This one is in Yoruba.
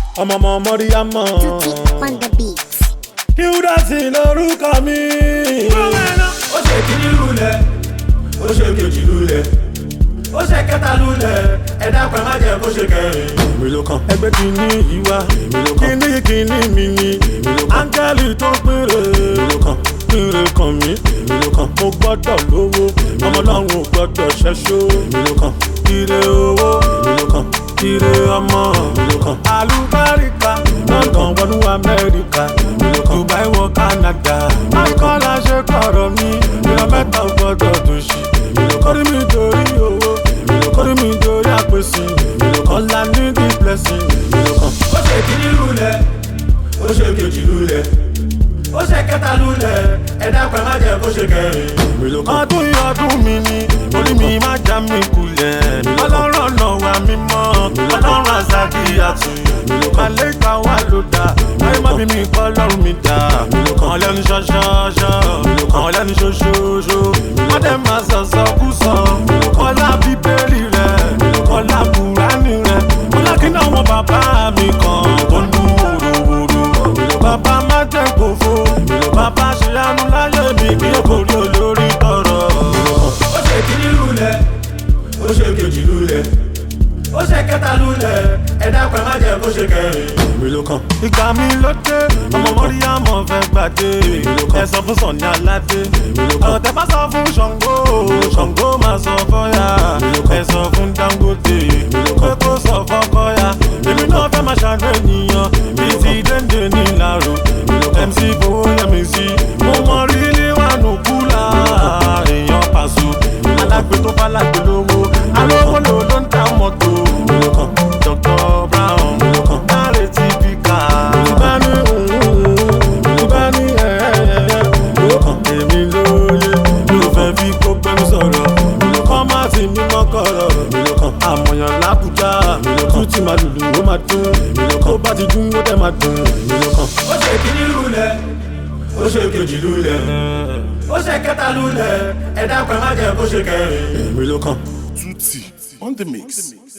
ọmọ Mọ́ríyámọ̀. Tutti on the beat. Qdotty lórúkọ mi. Ó ṣe kíní lulẹ̀, ó ṣe kejì lulẹ̀, ó ṣe kẹta lulẹ̀, ẹ dákun ẹ má jẹ́ kó ṣe kẹrin. Èmi ló kàn. Ẹgbẹ́ kìíní ìwà. Èmi ló kàn. Kìíní mi ni. Èmi ló kàn. Áńgẹ́lì tó péré. Èmi ló kàn. Péré kan mi. Èmi ló kàn. Mo gbọ́dọ̀ lówó. Ọmọ Ọlọ́run ò gbọ́dọ̀ ṣẹ́ṣó. Èmi ló kàn. Ire owó. Èmi ló kàn. Ire ọmọ. Èmi ló kàn. Àlùbáríkà. London wọnú Amẹ́ríkà. Èmi ló kàn. Dubai wọ Canada. Akọ́lá ṣe kọ̀rọ̀ mi. Ìran mẹ́ta ò gbọ́dọ̀ tó ṣì. Èmi ló kàn. Kórìí mi torí owó. Èmi ló kàn. Kórìí mi torí àpèsè. Èmi ló kàn. All I need is blessing. Èmi ló kàn. Ó ṣe kíní lulẹ̀, ó ṣe kejì lulẹ̀, ó ṣe kẹta lulẹ̀, ẹ dákun ẹ má jẹ́ kó ṣe kẹrin. Èmi ló kàn. Ọdún yìí ọdún mi ni, orí mi má já mi kulẹ̀. Ọlọ́run ọ̀nà wa mímọ́, ọlọ́run àzàkì àtù. Àlẹ́ ìgbà wa ló dá, ayé má bí mi kọ́ lọ́rùn mi dá. Àwọn lẹ́nu ṣọ́ṣọ́ṣọ́, àwọn lẹ́nu ṣoṣooṣo. Wọ́n dẹ̀ máa sọ̀sọ̀ kú sọ. Ọlá bíbélì rẹ̀, ọlá Kùránì rẹ̀. Ọlá kí náà wọn bàbá mi kan tó ń dún wòròwòrò. Bàbá má jẹ́ kófó, bàbá ṣe àánú láyé mi kí ó borí olórí tọrọ. Ó ṣe kíní lulẹ̀, ó ṣe kejì lulẹ̀, ó ṣe kẹta lulẹ̀, ẹ dákun ẹ má jẹ́ kó ṣe kẹrin. Èmi ló kàn. Ìgbà mi ló dé, ọmọ Mọ́ríyámọ̀ fẹ́ gbàdé. Ẹ sọ fún Sọ̀ní Aládé. Ọ̀rọ̀ tẹ bá sọ fún Ṣàngó, Ṣàngó máa sọ fọ́yà. Ẹ sọ fún Dangote, pé kó sọ fọ́kọ́yà. Èmi náà fẹ́ máa ṣàánú ènìyàn, bíi ti Déndé ní Ìlàró. MC Fowóyẹmísí, mo mọ rírí wánu kúlà. Èèyàn Pàṣọ, alágbe tó bá lágbe lówó. Alówó ló ń ta mọ́tò. Dr. Brown, Dáre Típíkà. Ìbáni èmi lóye. Mi ò fẹ́ fi kó pẹ́lú sọ̀rọ̀. Kọ́ má ti mímọ́ kọ̀rọ̀. Àmọ̀yàn l'Ábùjá. Tutti máa lùlù ó máa dún. Tó bá ti dún ó dẹ̀ máa dùn. Ó ṣe kíní lulẹ̀, ó ṣe kejì lulẹ̀, ó ṣe kẹta lulẹ̀, ẹ dákun ẹ má jẹ́ kó ṣe kẹrin. Èmi ló kàn. Tutti on the mix.